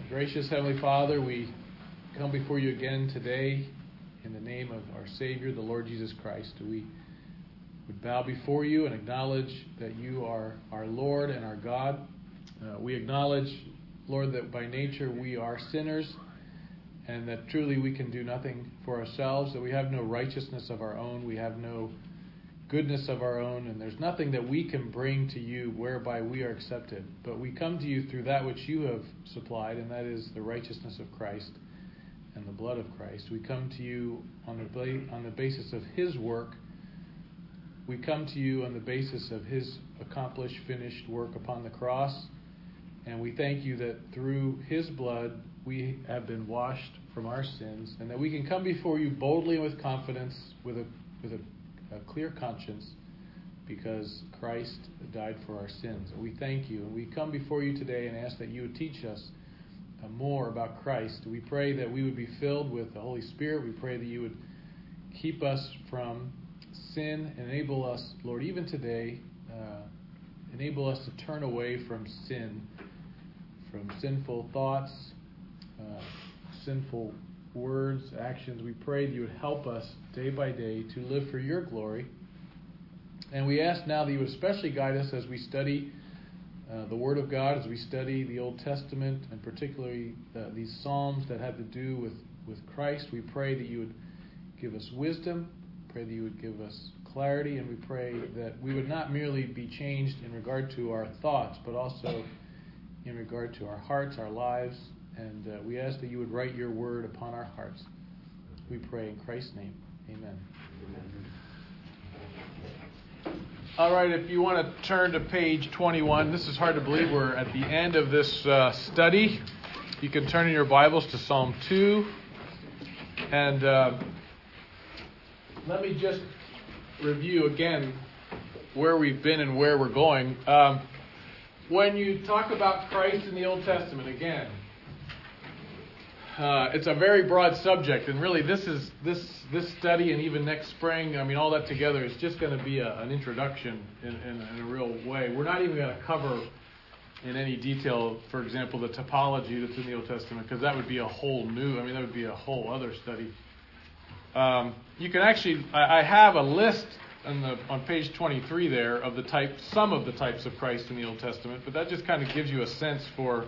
Gracious Heavenly Father, we come before you again today in the name of our Savior, the Lord Jesus Christ. We would bow before you and acknowledge that you are our Lord and our God. We acknowledge, Lord, that by nature we are sinners and that truly we can do nothing for ourselves, that we have no righteousness of our own, we have no goodness of our own, and there's nothing that we can bring to you whereby we are accepted. But we come to you through that which you have supplied, and that is the righteousness of Christ and the blood of Christ. We come to you on the basis of his work. We come to you on the basis of his accomplished, finished work upon the cross. And we thank you that through his blood we have been washed from our sins, and that we can come before you boldly and with confidence, with a clear conscience, because Christ died for our sins. And we thank you. And we come before you today and ask that you would teach us more about Christ. We pray that we would be filled with the Holy Spirit. We pray that you would keep us from sin, enable us, Lord, even today, enable us to turn away from sin, from sinful thoughts, sinful words, actions. We pray that you would help us day by day to live for your glory. And we ask now that you would especially guide us as we study the Word of God, as we study the Old Testament, and particularly these Psalms that have to do with Christ. We pray that you would give us wisdom, pray that you would give us clarity, and we pray that we would not merely be changed in regard to our thoughts, but also in regard to our hearts, our lives. And we ask that you would write your word upon our hearts. We pray in Christ's name. Amen. All right, if you want to turn to page 21, this is hard to believe. We're at the end of this study. You can turn in your Bibles to Psalm 2. And let me just review again where we've been and where we're going. When you talk about Christ in the Old Testament, again, it's a very broad subject, and really this study and even next spring, all that together is just going to be an introduction in a real way. We're not even going to cover in any detail, for example, the topology that's in the Old Testament, because that would be a whole that would be a whole other study. You can actually, I have a list on page 23 there of some of the types of Christ in the Old Testament, but that just kind of gives you a sense for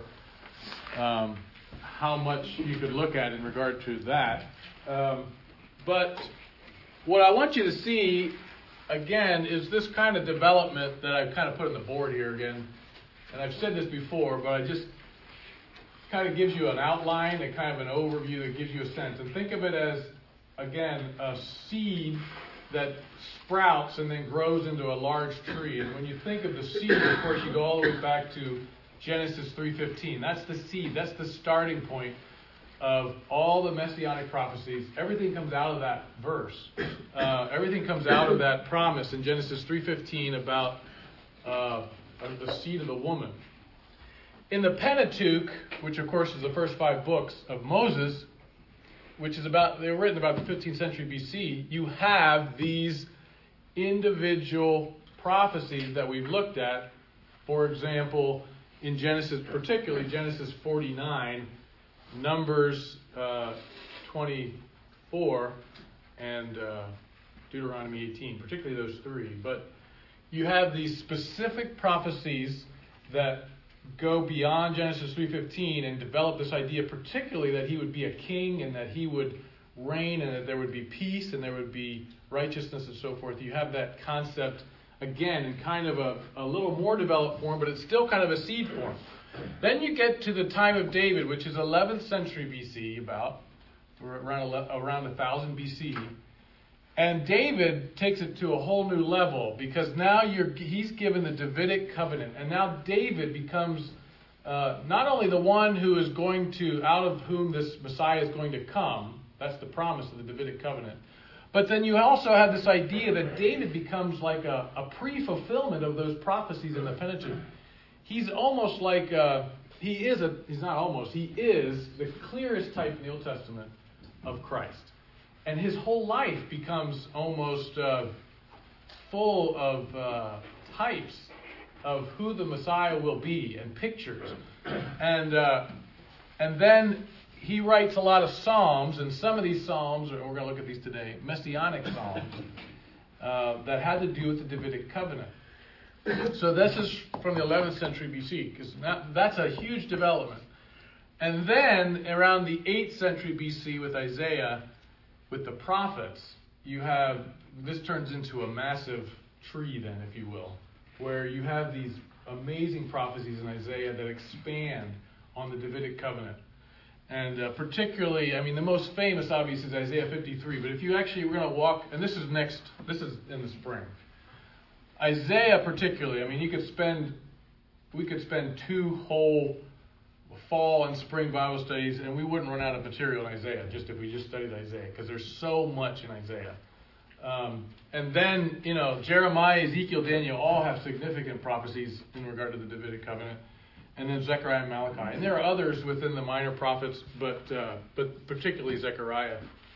how much you could look at in regard to that. But what I want you to see, again, is this kind of development that I've kind of put on the board here again. And I've said this before, but I just kind of gives you an outline, a kind of an overview that gives you a sense. And think of it as, again, a seed that sprouts and then grows into a large tree. And when you think of the seed, of course, you go all the way back to Genesis 3:15. That's the seed. That's the starting point of all the messianic prophecies. Everything comes out of that verse. Everything comes out of that promise in Genesis 3:15 about the seed of the woman. In the Pentateuch, which of course is the first 5 books of Moses, they were written about the 15th century BC, you have these individual prophecies that we've looked at. For example, in Genesis, particularly Genesis 49, Numbers 24, and Deuteronomy 18, particularly those 3. But you have these specific prophecies that go beyond Genesis 3:15 and develop this idea, particularly that he would be a king and that he would reign and that there would be peace and there would be righteousness and so forth. You have that concept again in kind of a little more developed form, but it's still kind of a seed form. Then you get to the time of David, which is 11th century BC, around 1000 BC. And David takes it to a whole new level, because now he's given the Davidic covenant. And now David becomes not only the one who is out of whom this Messiah is going to come, that's the promise of the Davidic covenant. But then you also have this idea that David becomes like a pre-fulfillment of those prophecies in the Pentateuch. He's almost like, he is the clearest type in the Old Testament of Christ. And his whole life becomes almost full of types of who the Messiah will be and pictures. And And then he writes a lot of psalms, and some of these psalms, and we're going to look at these today, messianic psalms, that had to do with the Davidic covenant. So this is from the 11th century BC, because that's a huge development. And then around the 8th century BC with Isaiah, with the prophets, this turns into a massive tree then, if you will, where you have these amazing prophecies in Isaiah that expand on the Davidic covenant. And particularly, the most famous, obviously, is Isaiah 53. But if you actually were going to walk, and this is in the spring. Isaiah particularly, we could spend 2 whole fall and spring Bible studies, and we wouldn't run out of material in Isaiah, just if we just studied Isaiah, because there's so much in Isaiah. And then, Jeremiah, Ezekiel, Daniel all have significant prophecies in regard to the Davidic covenant. And then Zechariah and Malachi. And there are others within the minor prophets, but particularly Zechariah.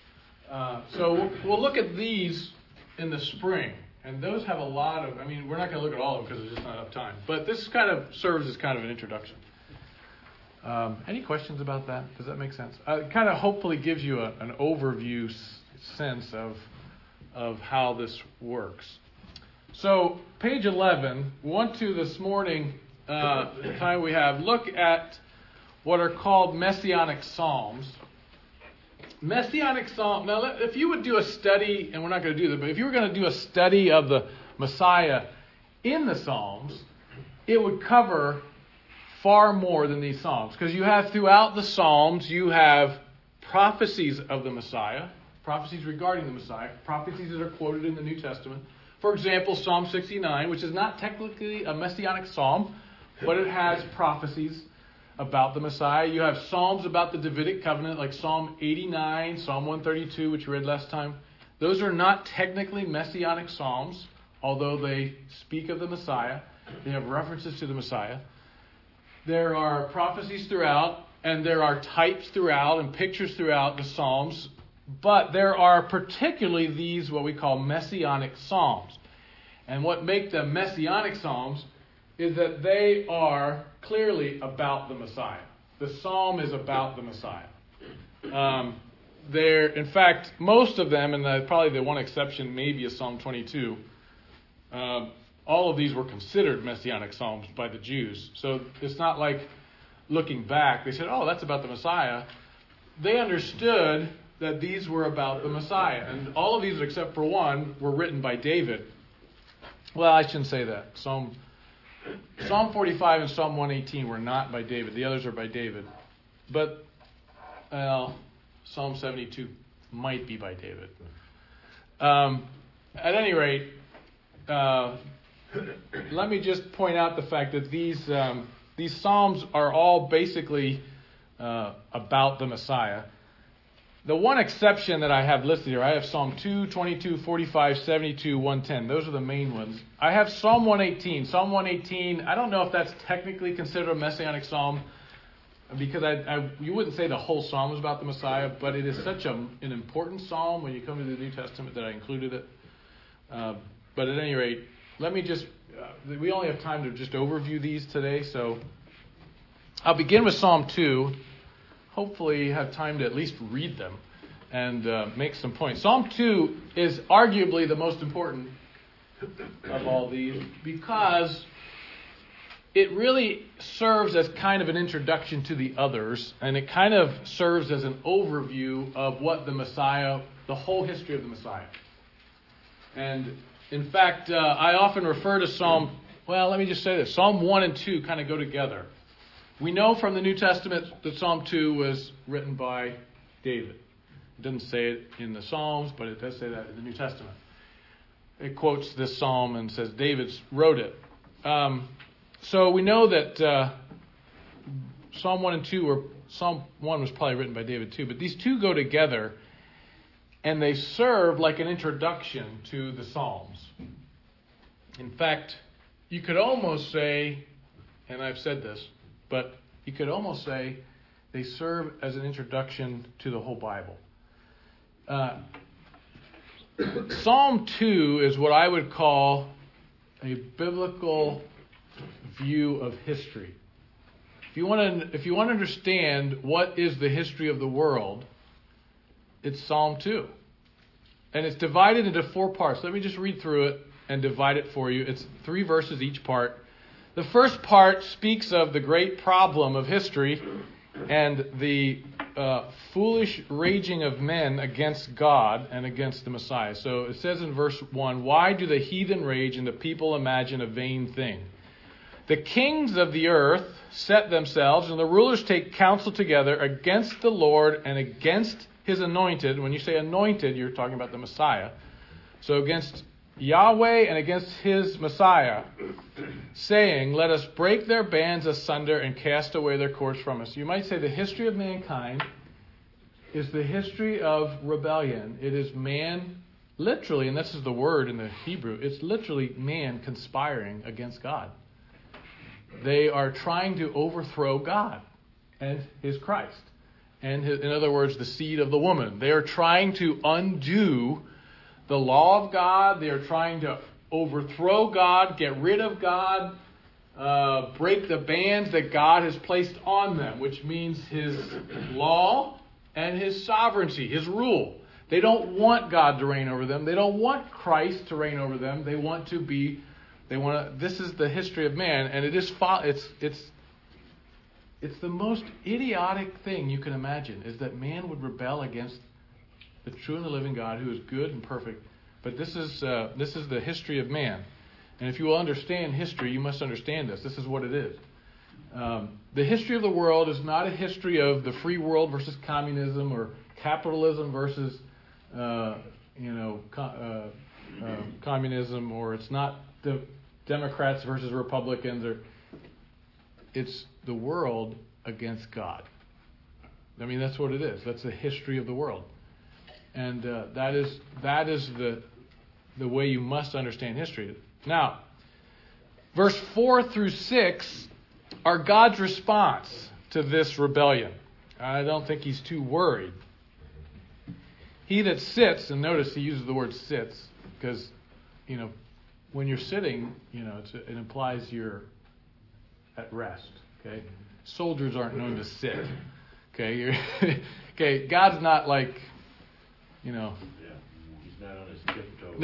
So we'll look at these in the spring. And those have a lot of, we're not going to look at all of them because there's just not enough time. But this kind of serves as kind of an introduction. Any questions about that? Does that make sense? It kind of hopefully gives you an overview sense of how this works. So page 11, we want to this morning, the time we have, look at what are called Messianic Psalms. Messianic Psalm. Now, if you would do a study, and we're not going to do that, but if you were going to do a study of the Messiah in the Psalms, it would cover far more than these Psalms. Because you have throughout the Psalms, you have prophecies of the Messiah, prophecies regarding the Messiah, prophecies that are quoted in the New Testament. For example, Psalm 69, which is not technically a Messianic Psalm, but it has prophecies about the Messiah. You have Psalms about the Davidic covenant, like Psalm 89, Psalm 132, which we read last time. Those are not technically Messianic Psalms, although they speak of the Messiah. They have references to the Messiah. There are prophecies throughout, and there are types throughout and pictures throughout the Psalms. But there are particularly these, what we call Messianic Psalms. And what make them Messianic Psalms is that they are clearly about the Messiah. The Psalm is about the Messiah. In fact, most of them, and probably the one exception maybe is Psalm 22, all of these were considered Messianic Psalms by the Jews. So it's not like looking back, they said, oh, that's about the Messiah. They understood that these were about the Messiah. And all of these, except for one, were written by David. Well, I shouldn't say that. Psalm 45 and Psalm 118 were not by David. The others are by David. But Psalm 72 might be by David. At any rate, let me just point out the fact that these Psalms are all basically about the Messiah. The one exception that I have listed here, I have Psalm 2, 22, 45, 72, 110. Those are the main ones. I have Psalm 118. Psalm 118, I don't know if that's technically considered a Messianic Psalm, because you wouldn't say the whole Psalm is about the Messiah, but it is such an important Psalm when you come to the New Testament that I included it. But at any rate, let me just, we only have time to just overview these today, so I'll begin with Psalm 2. Hopefully you have time to at least read them and make some points. Psalm 2 is arguably the most important of all these because it really serves as kind of an introduction to the others, and it kind of serves as an overview of what the Messiah, the whole history of the Messiah. And in fact, I often refer to Psalm 1 and 2 kind of go together. We know from the New Testament that Psalm 2 was written by David. It doesn't say it in the Psalms, but it does say that in the New Testament. It quotes this psalm and says David wrote it. So we know that Psalm 1 and 2, or Psalm 1 was probably written by David too, but these two go together and they serve like an introduction to the Psalms. In fact, you could almost say, and I've said this, but you could almost say they serve as an introduction to the whole Bible. Psalm 2 is what I would call a biblical view of history. If you want to understand what is the history of the world, it's Psalm 2. And it's divided into 4 parts. Let me just read through it and divide it for you. It's 3 verses each part. The first part speaks of the great problem of history and the foolish raging of men against God and against the Messiah. So it says in verse 1, "Why do the heathen rage and the people imagine a vain thing? The kings of the earth set themselves, and the rulers take counsel together against the Lord and against his anointed." When you say anointed, you're talking about the Messiah. So against Yahweh and against his Messiah, saying, "Let us break their bands asunder and cast away their cords from us." You might say the history of mankind is the history of rebellion. It is man, literally, and this is the word in the Hebrew, it's literally man conspiring against God. They are trying to overthrow God and his Christ. And in other words, the seed of the woman. They are trying to undo the law of God. They are trying to overthrow God, get rid of God, break the bands that God has placed on them, which means his law and his sovereignty, his rule. They don't want God to reign over them. They don't want Christ to reign over them. This is the history of man, and it's the most idiotic thing you can imagine, is that man would rebel against the true and the living God who is good and perfect. But this is the history of man. And if you will understand history, you must understand this. This is what it is. The history of the world is not a history of the free world versus communism or capitalism versus communism, or it's not the Democrats versus Republicans, it's the world against God. I mean, that's what it is. That's the history of the world. And that is the way you must understand history. Now, verse 4 through 6 are God's response to this rebellion. I don't think he's too worried. He that sits, and notice he uses the word sits, because, when you're sitting, it implies you're at rest. Okay, soldiers aren't known to sit. Okay, okay, God's not like, He's not on his tiptoes.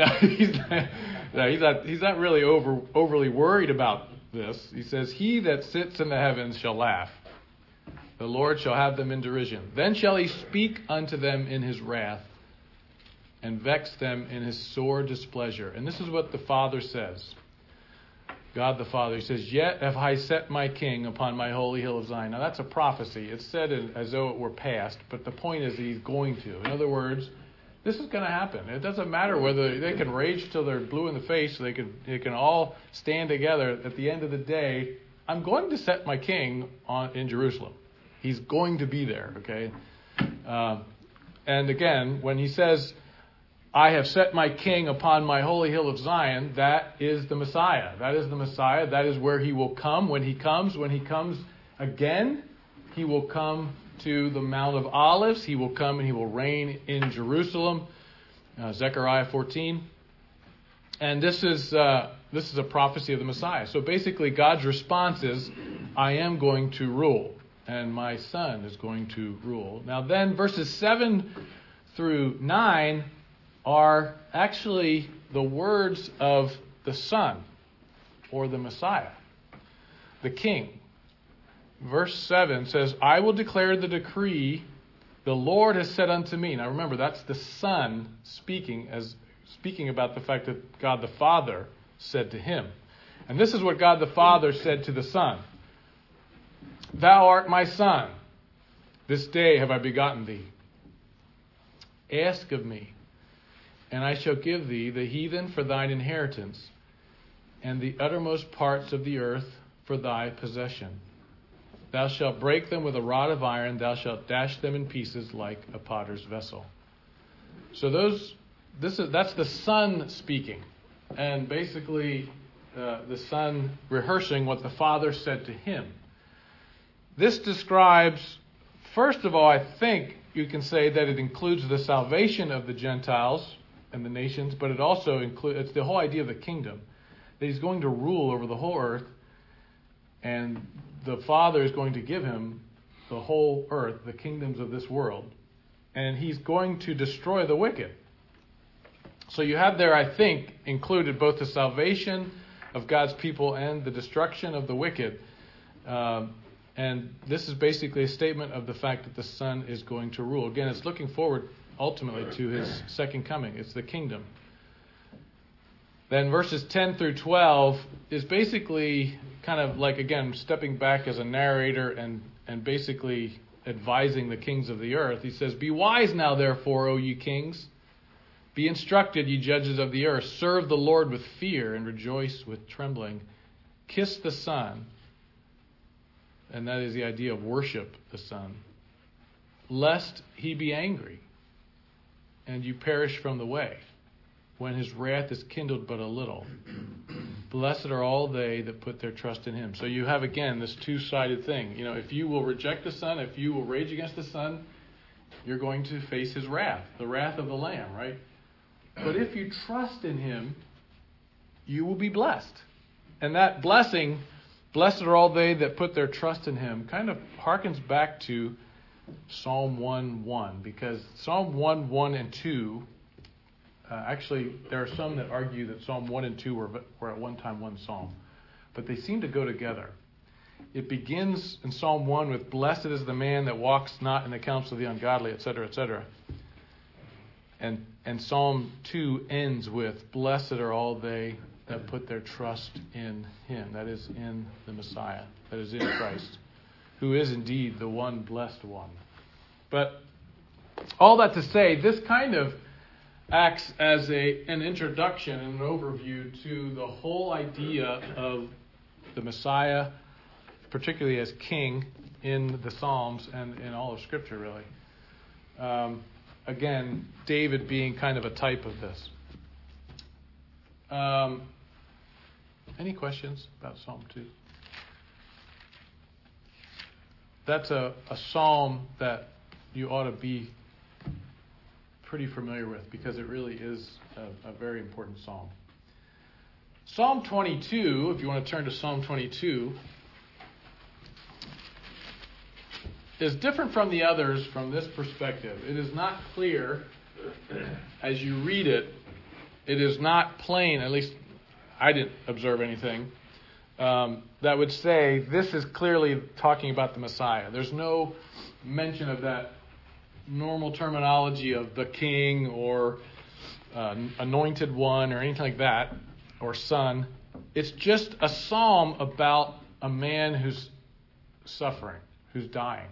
No, he's not really overly worried about this. He says, "He that sits in the heavens shall laugh. The Lord shall have them in derision. Then shall he speak unto them in his wrath, and vex them in his sore displeasure." And this is what the Father says. God the Father, he says, "Yet have I set my king upon my holy hill of Zion." Now that's a prophecy. It's said as though it were past, but the point is that he's going to. In other words, this is going to happen. It doesn't matter whether they can rage till they're blue in the face, so they can all stand together. At the end of the day, I'm going to set my king in Jerusalem. He's going to be there, okay? And again, when he says, "I have set my king upon my holy hill of Zion," that is the Messiah. That is the Messiah. That is where he will come. When he comes again, he will come to the Mount of Olives. He will come and he will reign in Jerusalem. Zechariah 14. And this is a prophecy of the Messiah. So basically, God's response is, "I am going to rule, and my son is going to rule." Now then, verses 7 through 9 are actually the words of the Son, or the Messiah, the King. Verse 7 says, "I will declare the decree the Lord has said unto me." Now remember, that's the Son speaking about the fact that God the Father said to him. And this is what God the Father said to the Son. "Thou art my Son. This day have I begotten thee. Ask of me, and I shall give thee the heathen for thine inheritance, and the uttermost parts of the earth for thy possession. Thou shalt break them with a rod of iron, thou shalt dash them in pieces like a potter's vessel." So that's the Son speaking, and basically the Son rehearsing what the Father said to him. This describes, first of all, I think you can say that it includes the salvation of the Gentiles and the nations, but it also it's the whole idea of the kingdom, that he's going to rule over the whole earth, and the Father is going to give him the whole earth, the kingdoms of this world, and he's going to destroy the wicked. So you have there, I think, included both the salvation of God's people and the destruction of the wicked. And this is basically a statement of the fact that the Son is going to rule. Again, it's looking forward ultimately to his second coming. It's the kingdom. Then verses 10 through 12 is basically kind of like, again, stepping back as a narrator and basically advising the kings of the earth. He says, "Be wise now, therefore, O ye kings. Be instructed, ye judges of the earth. Serve the Lord with fear and rejoice with trembling. Kiss the Son." And that is the idea of worship the Son. "Lest he be angry, and you perish from the way, when his wrath is kindled but a little. Blessed are all they that put their trust in him." So you have, again, this two-sided thing. You know, if you will reject the Son, if you will rage against the Son, you're going to face his wrath, the wrath of the Lamb, right? But if you trust in him, you will be blessed. And that blessing, "Blessed are all they that put their trust in him," kind of harkens back to Psalm 1:1, because Psalm 1:1 and 2, actually, there are some that argue that Psalm 1 and 2 were at one time one psalm, but they seem to go together. It begins in Psalm 1 with, "Blessed is the man that walks not in the counsel of the ungodly," etc., etc. And Psalm 2 ends with, "Blessed are all they that put their trust in him," that is, in the Messiah, that is, in Christ, who is indeed the one blessed one. But all that to say, this kind of acts as an introduction and an overview to the whole idea of the Messiah, particularly as king in the Psalms and in all of Scripture, really. Again, David being kind of a type of this. Any questions about Psalm 2? That's a psalm that you ought to be pretty familiar with, because it really is a very important psalm. Psalm 22, if you want to turn to Psalm 22, is different from the others from this perspective. It is not clear as you read it. It is not plain, at least I didn't observe anything, that would say this is clearly talking about the Messiah. There's no mention of that normal terminology of the king or anointed one or anything like that, or son. It's just a psalm about a man who's suffering, who's dying.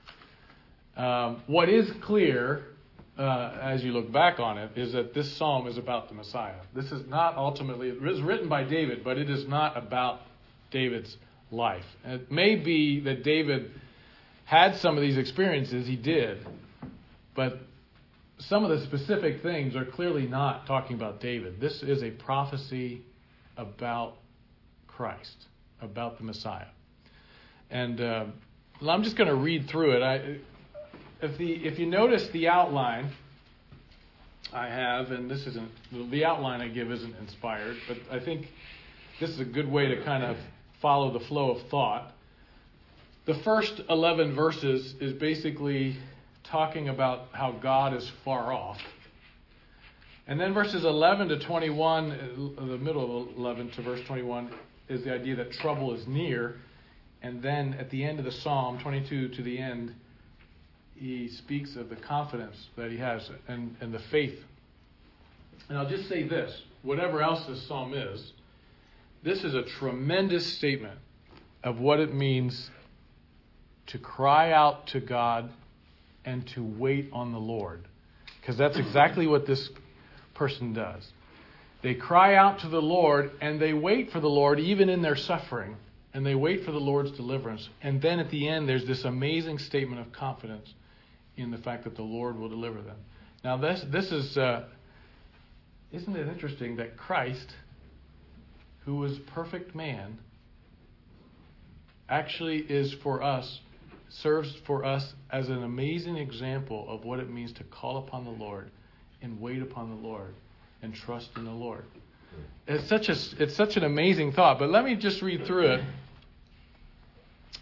What is clear, as you look back on it, is that this psalm is about the Messiah. This is not ultimately, it was written by David, but it is not about David's life. And it may be that David had some of these experiences, he did, but some of the specific things are clearly not talking about David. This is a prophecy about Christ, about the Messiah. And I'm just going to read through it. If you notice the outline I have, and this isn't, the outline I give isn't inspired, but I think this is a good way to kind of follow the flow of thought. The first 11 verses is basically talking about how God is far off. And then verses 11 to 21, the middle of 11 to verse 21, is the idea that trouble is near. And then at the end of the psalm, 22 to the end, he speaks of the confidence that he has and the faith. And I'll just say this, whatever else this psalm is, this is a tremendous statement of what it means to cry out to God and to wait on the Lord. Because that's exactly what this person does. They cry out to the Lord and they wait for the Lord even in their suffering. And they wait for the Lord's deliverance. And then at the end there's this amazing statement of confidence in the fact that the Lord will deliver them. Now this is, isn't it interesting that Christ, who was perfect man, actually is for us, serves for us as an amazing example of what it means to call upon the Lord and wait upon the Lord and trust in the Lord. It's such an amazing thought. But let me just read through it.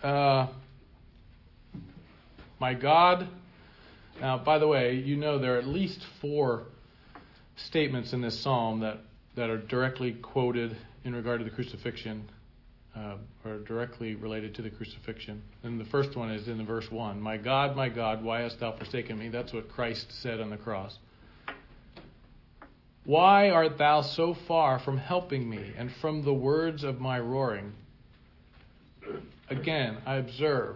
My God. Now, by the way, you know there are at least 4 statements in this psalm that are directly quoted in regard to the crucifixion, or directly related to the crucifixion. And the first one is in verse 1. My God, why hast thou forsaken me? That's what Christ said on the cross. Why art thou so far from helping me and from the words of my roaring? Again, I observe.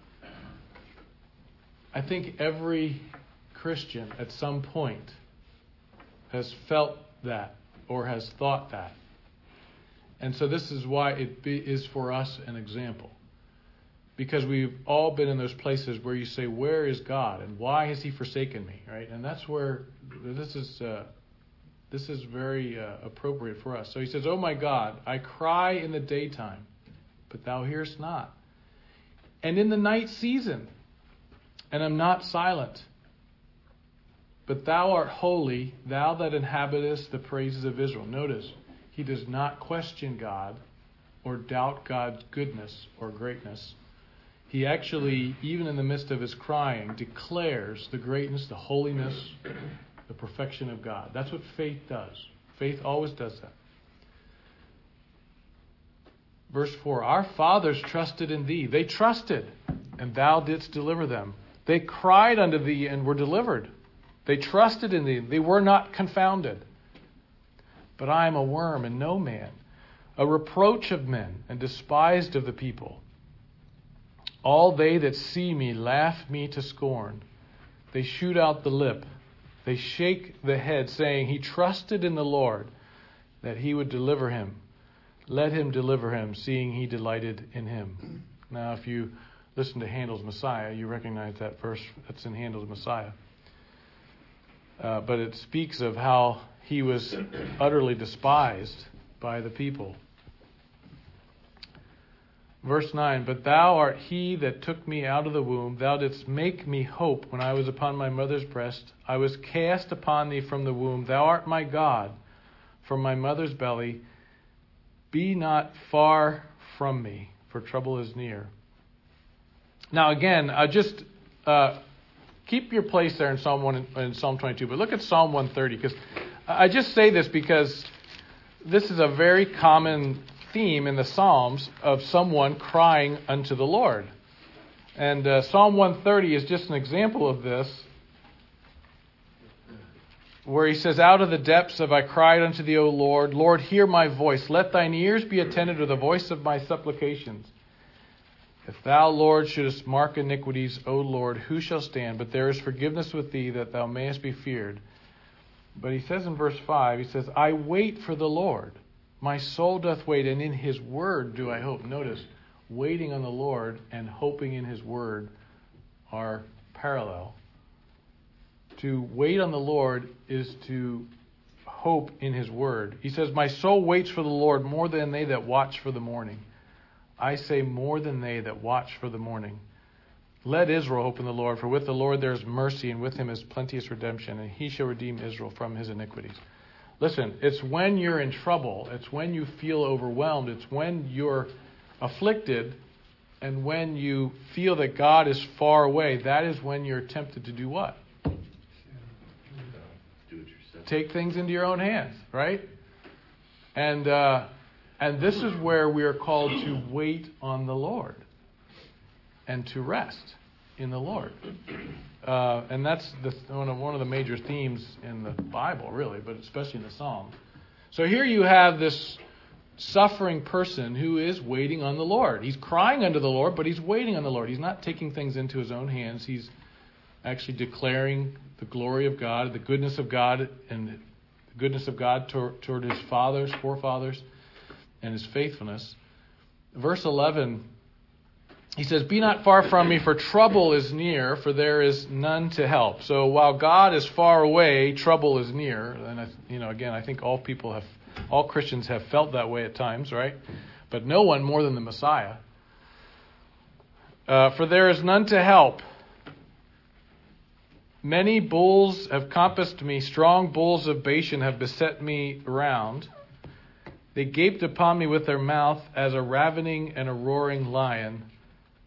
I think every Christian at some point has felt that or has thought that. And so this is why it is for us an example. Because we've all been in those places where you say, where is God? And why has he forsaken me? Right? And that's where this is very appropriate for us. So he says, oh my God, I cry in the daytime, but thou hearest not. And in the night season, and am not silent. But thou art holy, thou that inhabitest the praises of Israel. Notice, he does not question God or doubt God's goodness or greatness. He actually, even in the midst of his crying, declares the greatness, the holiness, the perfection of God. That's what faith does. Faith always does that. Verse 4, our fathers trusted in thee. They trusted, and thou didst deliver them. They cried unto thee and were delivered. They trusted in thee. They were not confounded. But I am a worm and no man, a reproach of men and despised of the people. All they that see me laugh me to scorn. They shoot out the lip. They shake the head, saying, he trusted in the Lord, that he would deliver him. Let him deliver him, seeing he delighted in him. Now, if you listen to Handel's Messiah, you recognize that verse that's in Handel's Messiah. But it speaks of how he was utterly despised by the people. Verse 9, but thou art he that took me out of the womb. Thou didst make me hope when I was upon my mother's breast. I was cast upon thee from the womb. Thou art my God from my mother's belly. Be not far from me, for trouble is near. Now again, just keep your place there in Psalm 1 and Psalm 22, but look at Psalm 130, because I just say this because this is a very common theme in the Psalms of someone crying unto the Lord. And Psalm 130 is just an example of this, where he says, out of the depths have I cried unto thee, O Lord. Lord, hear my voice. Let thine ears be attentive to the voice of my supplications. If thou, Lord, shouldest mark iniquities, O Lord, who shall stand? But there is forgiveness with thee, that thou mayest be feared. But he says in verse 5, he says, I wait for the Lord. My soul doth wait, and in his word do I hope. Notice, waiting on the Lord and hoping in his word are parallel. To wait on the Lord is to hope in his word. He says, my soul waits for the Lord more than they that watch for the morning. I say more than they that watch for the morning. Let Israel hope in the Lord, for with the Lord there is mercy, and with him is plenteous redemption, and he shall redeem Israel from his iniquities. Listen, it's when you're in trouble, it's when you feel overwhelmed, it's when you're afflicted, and when you feel that God is far away, that is when you're tempted to do what? Take things into your own hands, right? And this is where we are called to wait on the Lord and to rest in the Lord. And that's one of the major themes in the Bible, really, but especially in the Psalms. So here you have this suffering person who is waiting on the Lord. He's crying unto the Lord, but he's waiting on the Lord. He's not taking things into his own hands. He's actually declaring the glory of God, the goodness of God, and the goodness of God toward his forefathers, and his faithfulness. Verse 11, he says, be not far from me, for trouble is near, for there is none to help. So while God is far away, trouble is near. And again, I think all Christians have felt that way at times, right? But no one more than the Messiah. For there is none to help. Many bulls have compassed me, strong bulls of Bashan have beset me round. They gaped upon me with their mouth as a ravening and a roaring lion.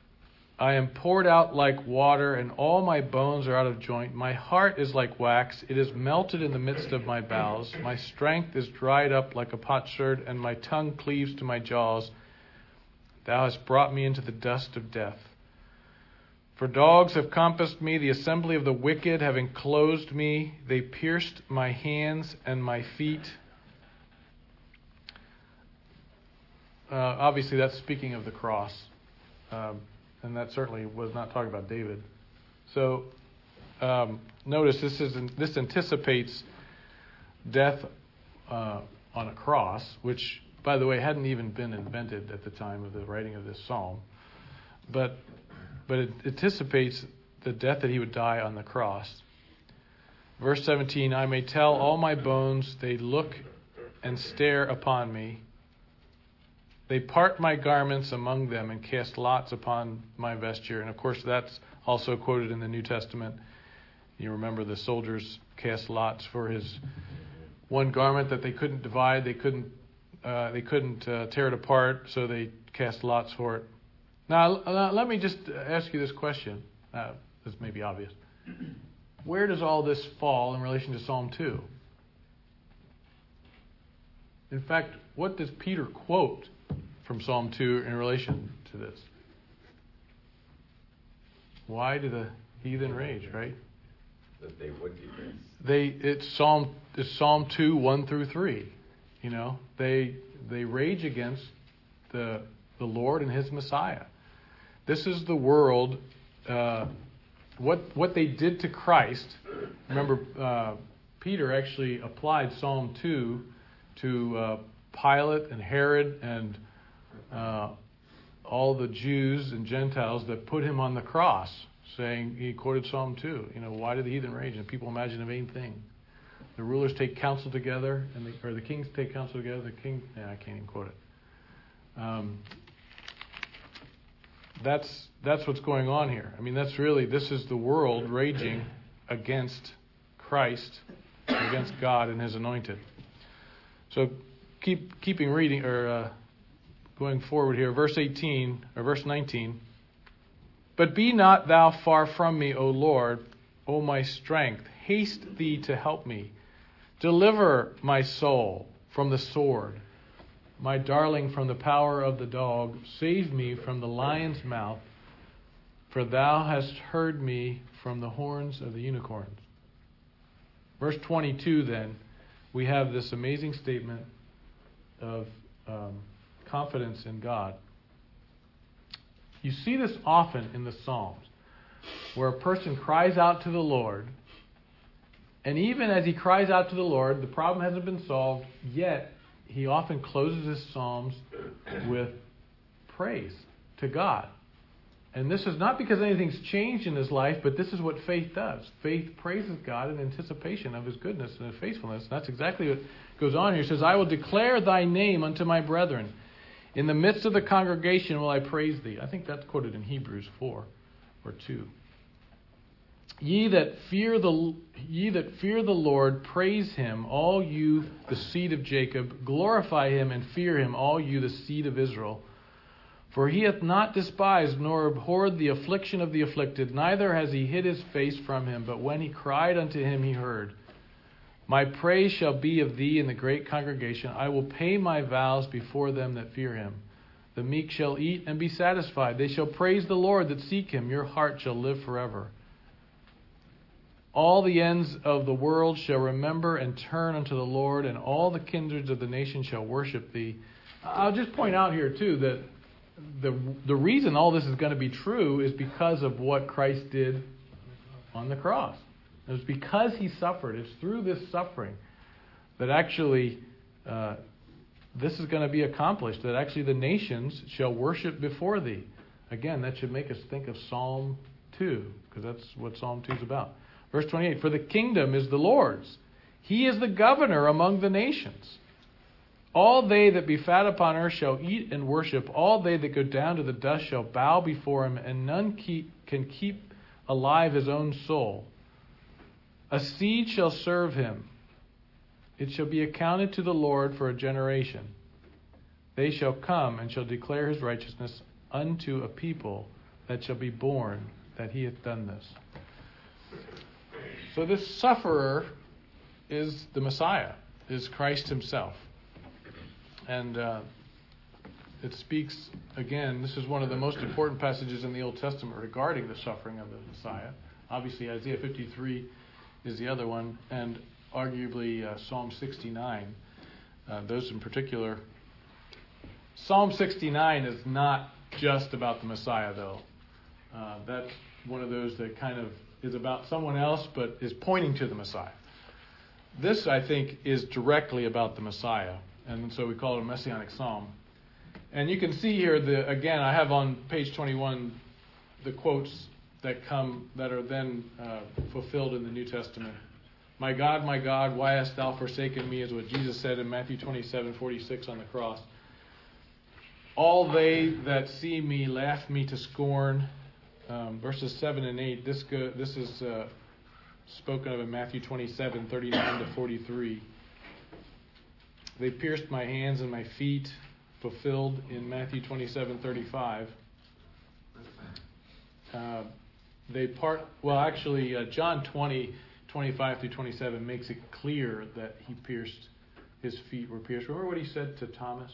I am poured out like water, and all my bones are out of joint. My heart is like wax. It is melted in the midst of my bowels. My strength is dried up like a potsherd, and my tongue cleaves to my jaws. Thou hast brought me into the dust of death. For dogs have compassed me, the assembly of the wicked have enclosed me. They pierced my hands and my feet. Obviously, that's speaking of the cross. And that certainly was not talking about David. So notice this anticipates death on a cross, which, by the way, hadn't even been invented at the time of the writing of this psalm. But it anticipates the death that he would die on the cross. Verse 17, I may tell all my bones, they look and stare upon me. They part my garments among them and cast lots upon my vesture. And of course, that's also quoted in the New Testament. You remember the soldiers cast lots for his one garment that they couldn't divide. They couldn't tear it apart, so they cast lots for it. Now, let me just ask you this question. This may be obvious. Where does all this fall in relation to Psalm 2? In fact, what does Peter quote from Psalm 2 in relation to this? Why do the heathen rage, right? That they would be raised. It's Psalm 2, 1 through 3. You know, they rage against the Lord and his Messiah. This is the world, what they did to Christ. Remember, Peter actually applied Psalm 2 to Pilate and Herod and all the Jews and Gentiles that put him on the cross, saying, he quoted Psalm 2, why do the heathen rage? And people imagine a vain thing. The rulers take counsel together, or the kings take counsel together. I can't even quote it. That's what's going on here. I mean, this is the world raging against Christ, against God and his anointed. So keeping reading, or going forward here, verse 19. But be not thou far from me, O Lord, O my strength. Haste thee to help me. Deliver my soul from the sword, my darling from the power of the dog. Save me from the lion's mouth, for thou hast heard me from the horns of the unicorns. Verse 22 then, we have this amazing statement of confidence in God. You see this often in the Psalms, where a person cries out to the Lord, and even as he cries out to the Lord, the problem hasn't been solved, yet he often closes his Psalms with praise to God. And this is not because anything's changed in his life, but this is what faith does. Faith praises God in anticipation of his goodness and his faithfulness. And that's exactly what goes on here. It says, I will declare thy name unto my brethren. In the midst of the congregation will I praise thee. I think that's quoted in Hebrews 4 or 2. Ye that fear the Lord, praise him, all you the seed of Jacob. Glorify him and fear him, all you the seed of Israel. For he hath not despised nor abhorred the affliction of the afflicted, neither has he hid his face from him. But when he cried unto him, he heard. My praise shall be of thee in the great congregation. I will pay my vows before them that fear him. The meek shall eat and be satisfied. They shall praise the Lord that seek him. Your heart shall live forever. All the ends of the world shall remember and turn unto the Lord, and all the kindreds of the nations shall worship thee. I'll just point out here, too, that the reason all this is going to be true is because of what Christ did on the cross. It was because he suffered. It's through this suffering that actually this is going to be accomplished, that actually the nations shall worship before thee. Again, that should make us think of Psalm 2, because that's what Psalm 2 is about. Verse 28, for the kingdom is the Lord's. He is the governor among the nations. All they that be fat upon earth shall eat and worship. All they that go down to the dust shall bow before him, and none can keep alive his own soul. A seed shall serve him. It shall be accounted to the Lord for a generation. They shall come and shall declare his righteousness unto a people that shall be born, that he hath done this. So this sufferer is the Messiah, is Christ himself. And it speaks, again, this is one of the most important passages in the Old Testament regarding the suffering of the Messiah. Obviously, Isaiah 53 is the other one, and arguably Psalm 69. Those in particular. Psalm 69 is not just about the Messiah, though. That's one of those that kind of is about someone else, but is pointing to the Messiah. This, I think, is directly about the Messiah, and so we call it a messianic psalm. And you can see here, again, I have on page 21 the quotes that are then fulfilled in the New Testament. My God, why hast thou forsaken me, is what Jesus said in Matthew 27:46 on the cross. All they that see me laugh me to scorn. Verses 7 and 8, this is spoken of in Matthew 27:39-43. They pierced my hands and my feet, fulfilled in Matthew 27:35. John 20:25-27 makes it clear that his feet were pierced. Remember what he said to Thomas?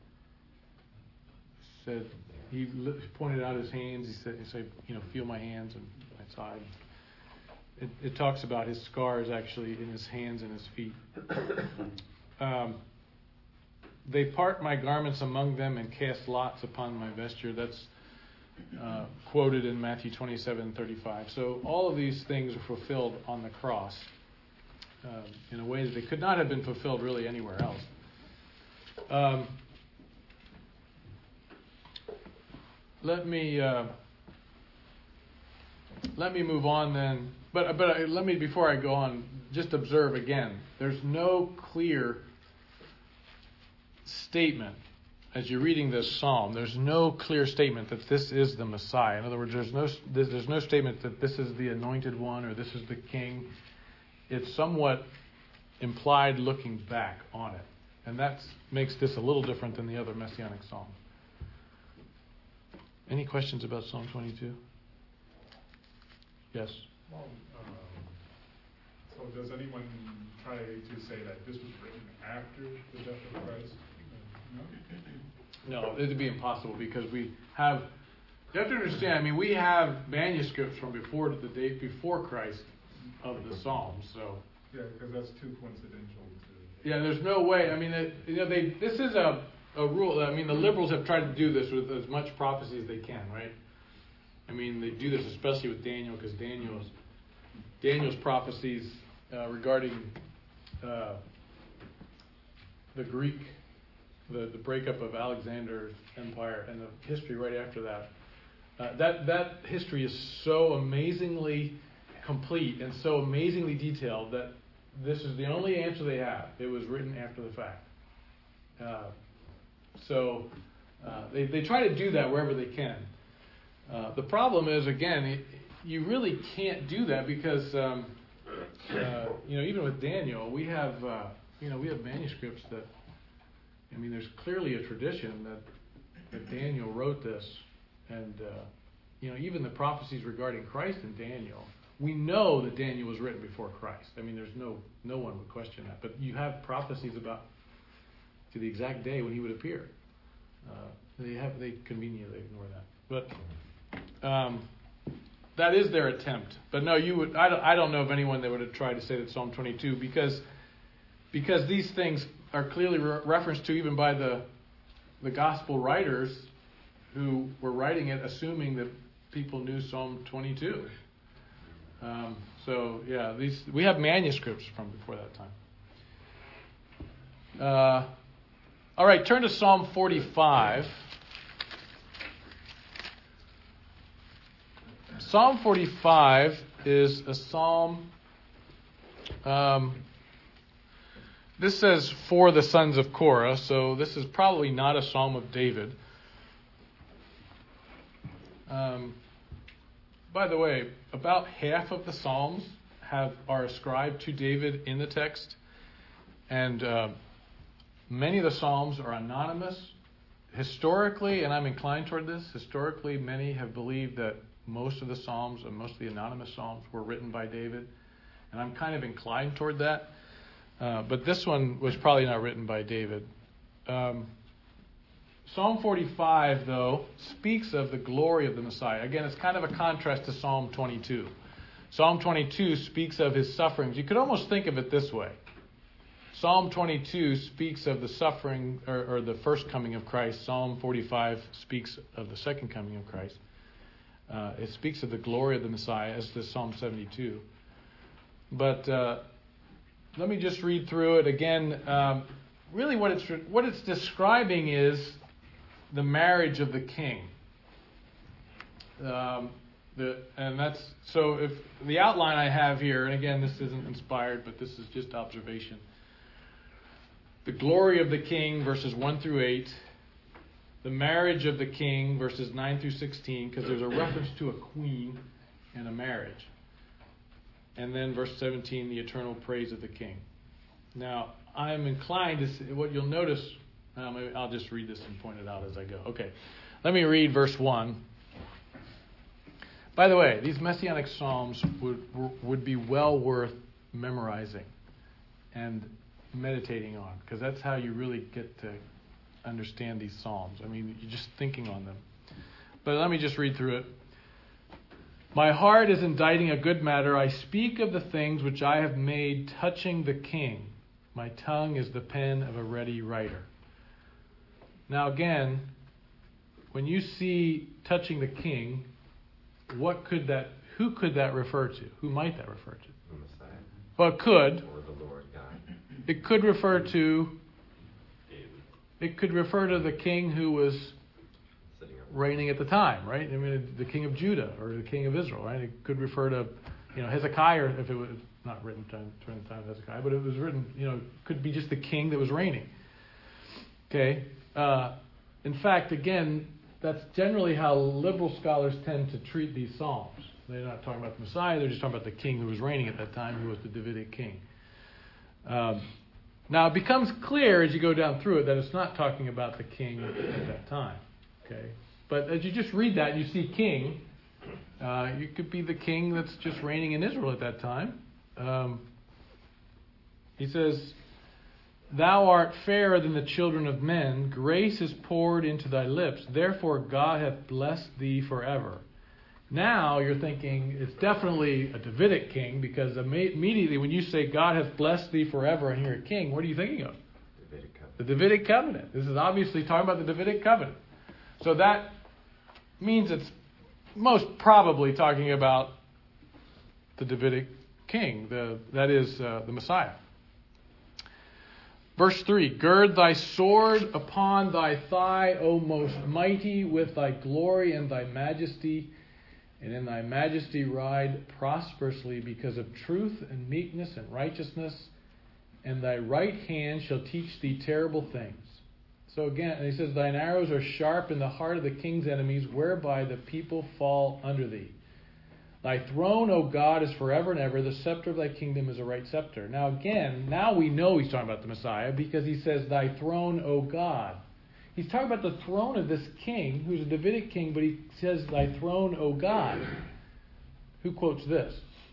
He pointed out his hands. He said, feel my hands and my side. It talks about his scars actually in his hands and his feet. They part my garments among them and cast lots upon my vesture. That's quoted in Matthew 27:35. So all of these things are fulfilled on the cross in a way that they could not have been fulfilled really anywhere else. Let me move on then. But let me, before I go on, just observe again. There's no clear statement as you're reading this psalm. There's no clear statement that this is the Messiah. In other words, there's no statement that this is the anointed one or this is the king. It's somewhat implied looking back on it, and that makes this a little different than the other messianic psalms. Any questions about Psalm 22? Yes. Well, so does anyone try to say that this was written after the death of Christ? No, it would be impossible because you have to understand, we have manuscripts from before the date before Christ of the Psalms. So yeah, because that's too coincidental. Yeah, there's no way. This is a rule. The liberals have tried to do this with as much prophecy as they can, right? They do this especially with Daniel, because Daniel's prophecies regarding the Greek, the breakup of Alexander's empire and the history right after that. That history is so amazingly complete and so amazingly detailed that this is the only answer they have. It was written after the fact. So they try to do that wherever they can. The problem is, again, you really can't do that because, even with Daniel, we have manuscripts that, there's clearly a tradition that Daniel wrote this, and even the prophecies regarding Christ in Daniel, we know that Daniel was written before Christ. There's no one would question that, but you have prophecies about to the exact day when he would appear. They conveniently ignore that, but that is their attempt. But no, I don't know of anyone that would have tried to say that Psalm 22 because these things are clearly referenced to even by the gospel writers who were writing it, assuming that people knew Psalm 22. We have manuscripts from before that time. All right, turn to Psalm 45. Psalm 45 is a psalm. This says, for the sons of Korah, so this is probably not a psalm of David. By the way, about half of the psalms are ascribed to David in the text, and many of the psalms are anonymous. historically, and I'm inclined toward this, historically many have believed that most of the Psalms and most of the anonymous Psalms were written by David. And I'm kind of inclined toward that. But this one was probably not written by David. Psalm 45, though, speaks of the glory of the Messiah. Again, it's kind of a contrast to Psalm 22. Psalm 22 speaks of his sufferings. You could almost think of it this way. Psalm 22 speaks of the suffering or the first coming of Christ. Psalm 45 speaks of the second coming of Christ. It speaks of the glory of the Messiah, as does Psalm 72. But let me just read through it again. Really, what it's describing is the marriage of the king. And that's so. If the outline I have here, and again, this isn't inspired, but this is just observation. The glory of the king, verses 1 through 8. The marriage of the king, verses 9 through 16, because there's a reference to a queen and a marriage. And then verse 17, the eternal praise of the king. Now, I'm inclined to see, what you'll notice, I'll just read this and point it out as I go. Okay, let me read verse 1. By the way, these Messianic Psalms would be well worth memorizing and meditating on, because that's how you really get to understand these Psalms. I mean, you're just thinking on them. But let me just read through it. My heart is inditing a good matter. I speak of the things which I have made touching the king. My tongue is the pen of a ready writer. Now again, when you see touching the king, who could that refer to? Who might that refer to? The Messiah. Well, it could. Or the Lord God. It could refer to David. It could refer to the king who was Sitting up. reigning at the time, right? I mean, the king of Judah or the king of Israel, right? It could refer to, Hezekiah, if it was not written during the time of Hezekiah, but it was written, could be just the king that was reigning. Okay? In fact, again, that's generally how liberal scholars tend to treat these Psalms. They're not talking about the Messiah, they're just talking about the king who was reigning at that time, who was the Davidic king. Now, it becomes clear as you go down through it that it's not talking about the king at that time. Okay, but as you just read that and you see king, you could be the king that's just reigning in Israel at that time. He says, Thou art fairer than the children of men. Grace is poured into thy lips. Therefore God hath blessed thee forever. Now you're thinking it's definitely a Davidic king, because immediately when you say God hath blessed thee forever and you're a king, what are you thinking of? Davidic covenant. The Davidic covenant. This is obviously talking about the Davidic covenant. So that means it's most probably talking about the Davidic king, that is the Messiah. Verse 3, Gird thy sword upon thy thigh, O most mighty, with thy glory and thy majesty, and in thy majesty ride prosperously, because of truth and meekness and righteousness, and thy right hand shall teach thee terrible things. So again, he says, Thine arrows are sharp in the heart of the king's enemies, whereby the people fall under thee. Thy throne, O God, is forever and ever. The scepter of thy kingdom is a right scepter. Now again, now we know he's talking about the Messiah, because he says, Thy throne, O God. He's talking about the throne of this king, who's a Davidic king, but he says, Thy throne, O God. Who quotes this?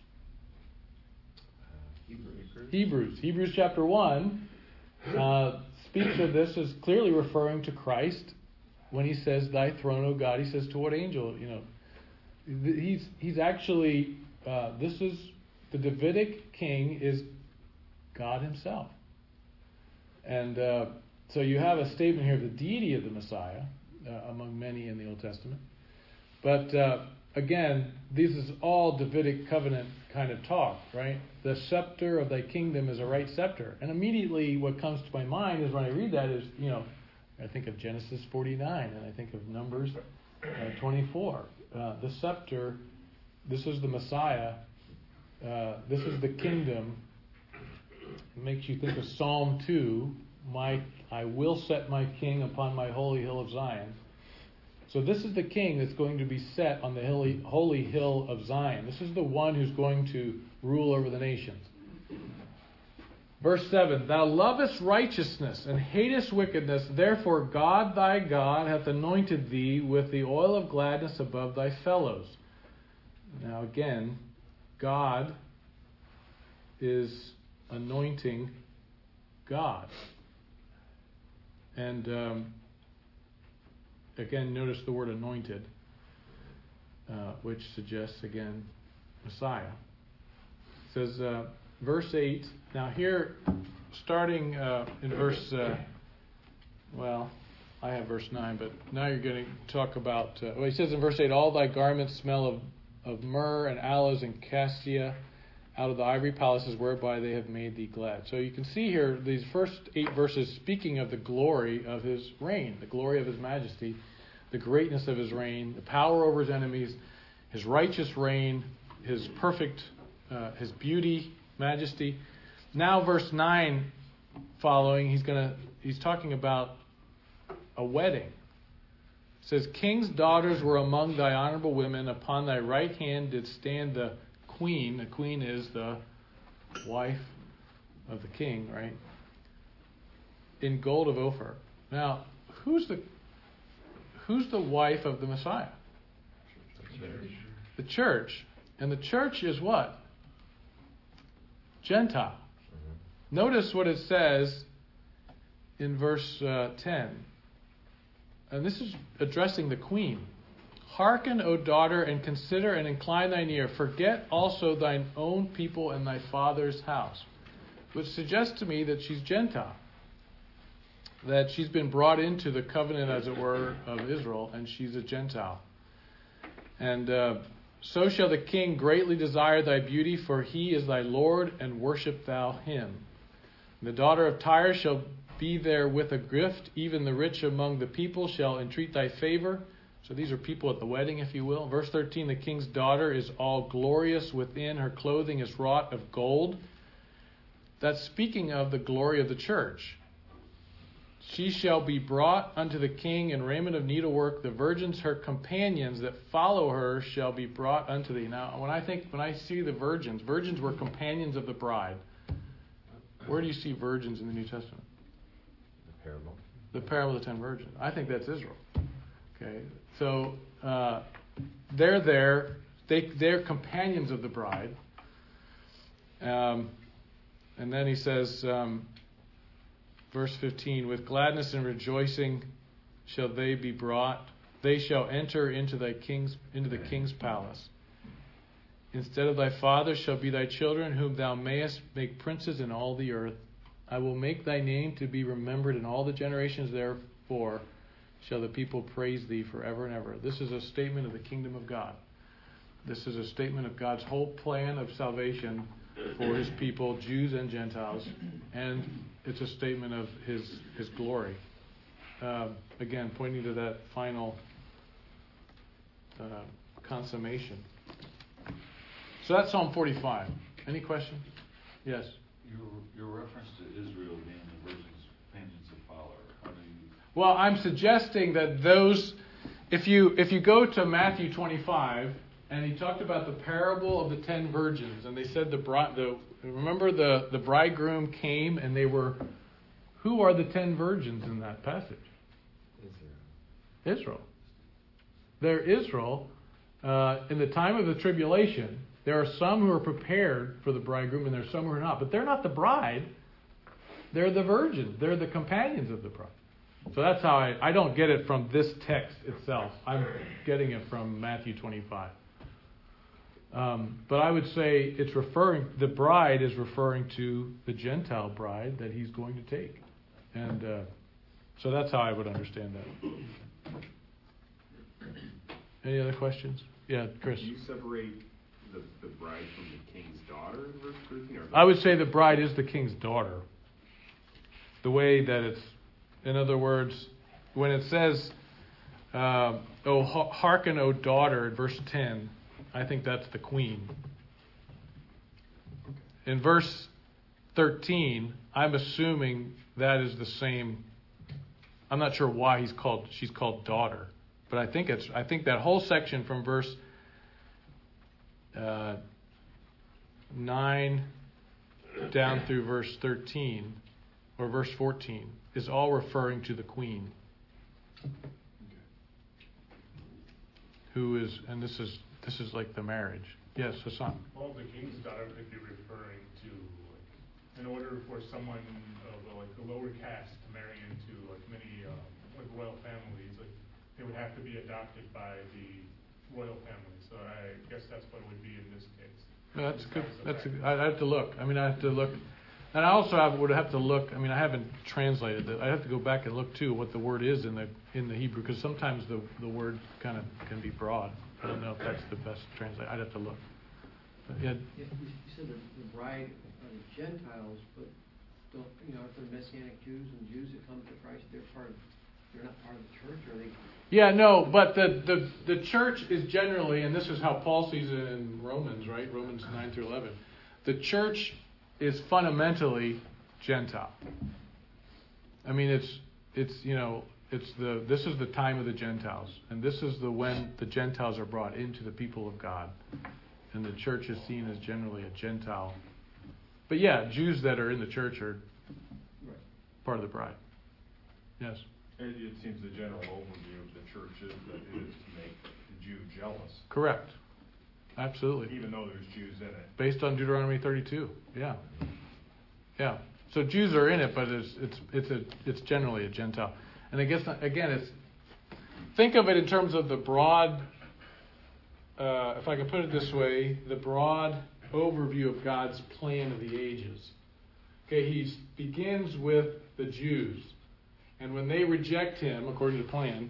Hebrews chapter 1 speaks of this as clearly referring to Christ when he says, Thy throne, O God. He says, to what angel? He's actually, this is, the Davidic king is God himself. And so you have a statement here of the deity of the Messiah, among many in the Old Testament. But again, this is all Davidic covenant kind of talk, right? The scepter of thy kingdom is a right scepter. And immediately what comes to my mind is when I read that is, I think of Genesis 49 and I think of Numbers 24. The scepter, this is the Messiah, this is the kingdom. It makes you think of Psalm 2, I will set my king upon my holy hill of Zion. So this is the king that's going to be set on the holy hill of Zion. This is the one who's going to rule over the nations. Verse 7, Thou lovest righteousness and hatest wickedness, therefore God thy God hath anointed thee with the oil of gladness above thy fellows. Now again, God is anointing God. And again, notice the word anointed, which suggests, again, Messiah. It says, verse 8, now here, starting in verse, I have verse 9, but now you're going to talk about, he says in verse 8, All thy garments smell of myrrh and aloes and cassia out of the ivory palaces whereby they have made thee glad. So you can see here, these first 8 verses speaking of the glory of his reign, the glory of his majesty, the greatness of his reign, the power over his enemies, his righteous reign, his perfect, his beauty, majesty. Now verse 9 following, he's talking about a wedding. It says, King's daughters were among thy honorable women. Upon thy right hand did stand the queen. The queen is the wife of the king, right? In gold of Ophir. Now, who's the wife of the Messiah? The church. And the church is what? Gentile. Notice what it says in verse 10. And this is addressing the queen. Hearken, O daughter, and consider and incline thine ear. Forget also thine own people and thy father's house. Which suggests to me that she's Gentile. That she's been brought into the covenant, as it were, of Israel, and she's a Gentile. And so shall the king greatly desire thy beauty, for he is thy Lord, and worship thou him. And the daughter of Tyre shall be there with a gift, even the rich among the people shall entreat thy favor. So these are people at the wedding, if you will. Verse 13, the king's daughter is all glorious within, her clothing is wrought of gold. That's speaking of the glory of the church. She shall be brought unto the king in raiment of needlework. The virgins, her companions that follow her, shall be brought unto thee. Now, when I see the virgins were companions of the bride. Where do you see virgins in the New Testament? The parable. The parable of the 10 virgins. I think that's Israel. Okay, so they're there. They're companions of the bride. And then he says, verse 15, with gladness and rejoicing shall they be brought. They shall enter into the king's palace. Instead of thy fathers shall be thy children, whom thou mayest make princes in all the earth. I will make thy name to be remembered in all the generations, therefore shall the people praise thee forever and ever. This is a statement of the kingdom of God. This is a statement of God's whole plan of salvation for his people, Jews and Gentiles. And it's a statement of his glory. Again, pointing to that final consummation. So that's Psalm 45. Any questions? Yes. Your reference to Israel being the virgin's companions that follow her. How do you? Well, I'm suggesting that those, if you go to Matthew 25, and he talked about the parable of the 10 virgins, and they said remember the bridegroom came, and they were, who are the 10 virgins in that passage? Israel. They're Israel. In the time of the tribulation, there are some who are prepared for the bridegroom, and there are some who are not. But they're not the bride. They're the virgins. They're the companions of the bride. So that's how I don't get it from this text itself. I'm getting it from Matthew 25. But I would say the bride is referring to the Gentile bride that he's going to take. And so that's how I would understand that. Any other questions? Yeah, Chris. Do you separate the bride from the king's daughter in verse 13? I would say the bride is the king's daughter. The way that it's, in other words, when it says, hearken, O daughter, in verse 10, I think that's the queen. In verse 13, I'm assuming that is the same. I'm not sure why she's called daughter, but I think that whole section from verse 9 down through verse 13 or verse 14 is all referring to the queen, who is, and this is like the marriage. Yes, Hassan. Well, the king's daughter could be referring to, like, in order for someone of like the lower caste to marry into like many like royal families, like they would have to be adopted by the royal family. So I guess that's what it would be in this case. No, that's good. I'd have to look. I have to look. And I also would have to look. I haven't translated it. I have to go back and look too what the word is in the Hebrew, because sometimes the word kind of can be broad. I don't know if that's the best translation. I'd have to look. But yeah. You said the bride are the Gentiles, but don't if they're Messianic Jews and Jews that come to Christ, they're not part of the church, or are they? Yeah, no, but the church is generally, and this is how Paul sees it in Romans, right? Romans 9 through 11. The church is fundamentally Gentile. This is the time of the Gentiles, and this is when the Gentiles are brought into the people of God, and the church is seen as generally a Gentile. But yeah, Jews that are in the church are part of the bride. Yes. It seems the general overview of the church is that it is to make the Jew jealous. Correct. Absolutely. Even though there's Jews in it. Based on Deuteronomy 32. Yeah. Yeah. So Jews are in it, but it's generally a Gentile. And I guess again, think of it in terms of the broad. If I can put it this way, the broad overview of God's plan of the ages. Okay, he begins with the Jews. And when they reject him, according to the plan,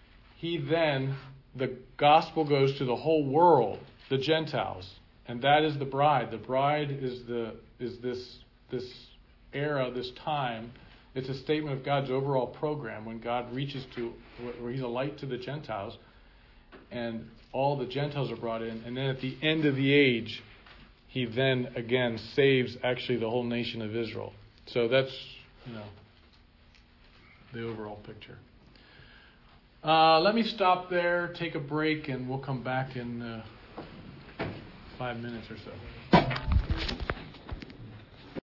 the gospel goes to the whole world, the Gentiles. And that is the bride. The bride is this era, this time. It's a statement of God's overall program when God reaches to, where he's a light to the Gentiles. And all the Gentiles are brought in. And then at the end of the age, he then again saves actually the whole nation of Israel. So that's, the overall picture. Let me stop there, take a break, and we'll come back in 5 minutes or so.